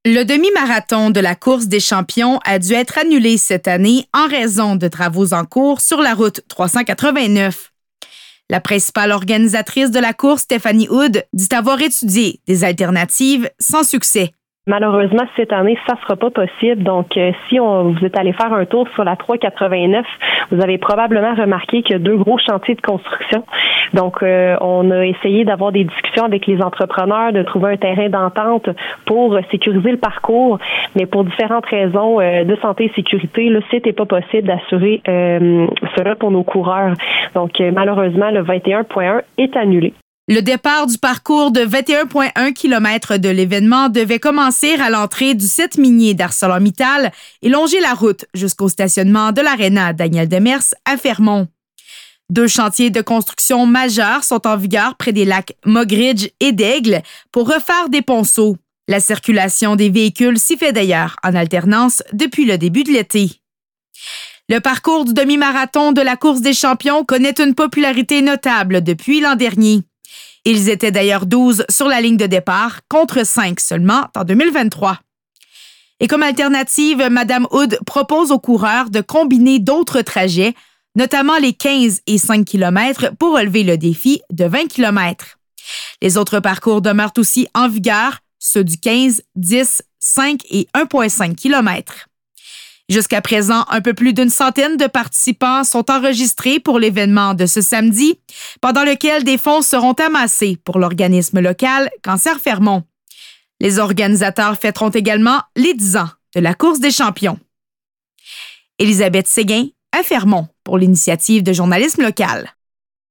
Le demi-marathon de la course des champions a dû être annulé cette année en raison de travaux en cours sur la route 389. La principale organisatrice de la course, Stéphanie Hood, dit avoir étudié des alternatives sans succès. Malheureusement, cette année, ça sera pas possible. Donc, si vous êtes allé faire un tour sur la 389, vous avez probablement remarqué qu'il y a 2 gros chantiers de construction. Donc, on a essayé d'avoir des discussions avec les entrepreneurs, de trouver un terrain d'entente pour sécuriser le parcours. Mais pour différentes raisons de santé et sécurité, là, c'était pas possible d'assurer cela pour nos coureurs. Donc, malheureusement, le 21.1 est annulé. Le départ du parcours de 21,1 km de l'événement devait commencer à l'entrée du site minier d'ArcelorMittal et longer la route jusqu'au stationnement de l'Arena Daniel Demers à Fermont. 2 chantiers de construction majeurs sont en vigueur près des lacs Moggridge et d'Aigle pour refaire des ponceaux. La circulation des véhicules s'y fait d'ailleurs en alternance depuis le début de l'été. Le parcours du demi-marathon de la course des champions connaît une popularité notable depuis l'an dernier. Ils étaient d'ailleurs 12 sur la ligne de départ, contre 5 seulement en 2023. Et comme alternative, Mme Hood propose aux coureurs de combiner d'autres trajets, notamment les 15 et 5 km pour relever le défi de 20 km. Les autres parcours demeurent aussi en vigueur, ceux du 15, 10, 5 et 1,5 km. Jusqu'à présent, un peu plus d'une centaine de participants sont enregistrés pour l'événement de ce samedi, pendant lequel des fonds seront amassés pour l'organisme local Cancer Fermont. Les organisateurs fêteront également les 10 ans de la course des champions. Élisabeth Séguin à Fermont pour l'initiative de journalisme local.